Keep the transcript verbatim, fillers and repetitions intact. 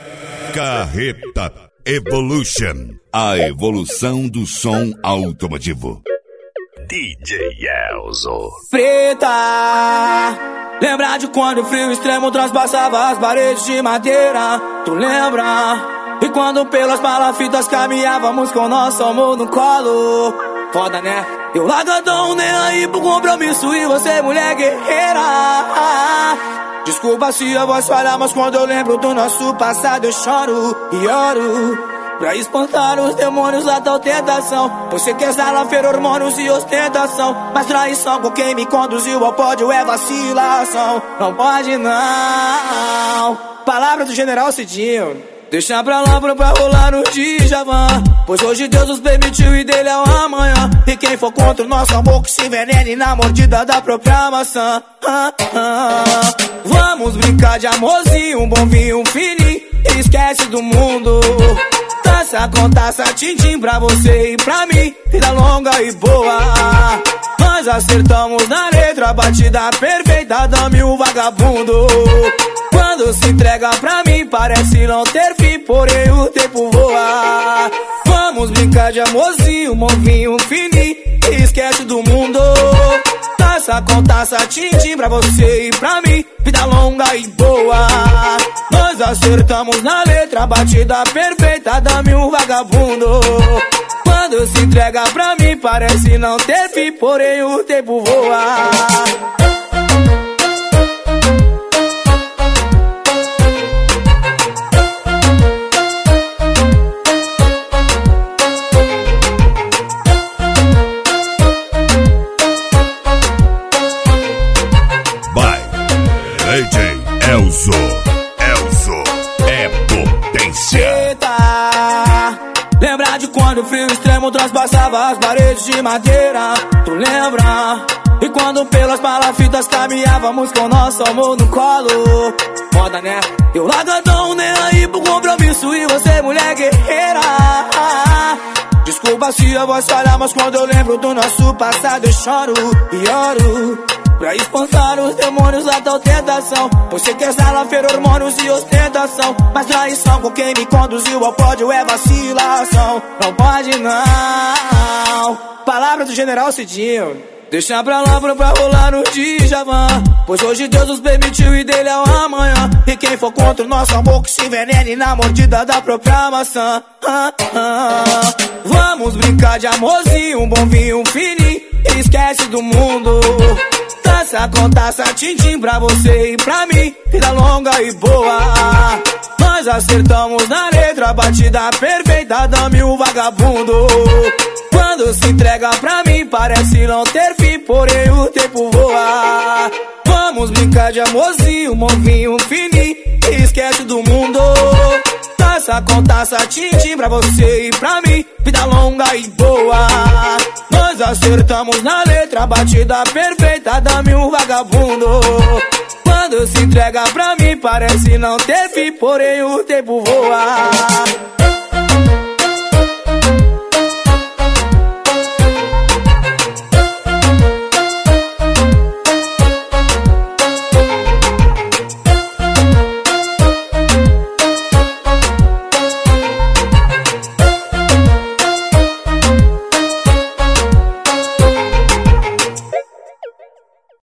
Carreta Evolution, a evolução do som automotivo. D J Elzo. Preta, lembra de quando o frio extremo transpassava as paredes de madeira? Tu lembra? E quando pelas palafitas caminhávamos com nosso amor no colo? Foda, né? Eu largadão, nem aí pro compromisso e você mulher guerreira. Desculpa se a voz falha, mas quando eu lembro do nosso passado eu choro e oro. Pra espantar os demônios da tal tentação. Você quer salafer hormônios e ostentação, mas traição com quem me conduziu ao pódio é vacilação. Não pode não. Palavra do General Cidinho. Deixa pra lá pra rolar no Djavan, pois hoje Deus nos permitiu e dele é o amanhã. E quem for contra o nosso amor que se envenene na mordida da própria maçã. ah, ah. Vamos brincar de amorzinho, um bom vinho, um fininho, e esquece do mundo. Taça com taça, tim-tim pra você e pra mim, vida longa e boa. Nós acertamos na letra, batida perfeita, dame o vagabundo. Quando se entrega pra mim parece não ter fim, porém o tempo voa. Vamos brincar de amorzinho, um vinho, um fininho, e esquece do mundo. Taça com taça, tim-tim pra você e pra mim, vida longa e boa. Nós acertamos na letra, batida perfeita, dame um vagabundo. Quando se entrega pra mim parece não ter fim, porém o tempo voa. D J Elzo, Elzo é potência. Eita, lembra de quando o frio extremo transpassava as paredes de madeira? Tu lembra? E quando pelas palafitas caminhávamos com nosso amor no colo? Foda, né? Eu largadão, nem aí pro compromisso e você mulher guerreira. Desculpa se a voz falha, mas quando eu lembro do nosso passado eu choro e oro. Pra espantar os demônios da tal tentação. Você quer salafer hormônios e ostentação, mas traição com quem me conduziu ao pódio é vacilação. Não pode não. Palavra do General Cidinho. Deixa pra lá pra rolar no Djavan, pois hoje Deus nos permitiu e dele é o amanhã. E quem for contra o nosso amor que se envenene na mordida da própria maçã. ah, ah. Vamos brincar de amorzinho, um bom vinho, um fininho, e esquece do mundo. Taça com taça, tim-tim pra você e pra mim, vida longa e boa. Nós acertamos na letra, batida perfeita, dame o vagabundo. Quando se entrega pra mim parece não ter fim, porém o tempo voa. Vamos brincar de amorzinho, um vinho, um fininho, e esquece do mundo. Taça com taça, tim-tim pra você e pra mim, vida longa e boa. Nós acertamos na letra, batida perfeita, dame um vagabundo. Quando se entrega pra mim parece não ter fim, porém o tempo voa.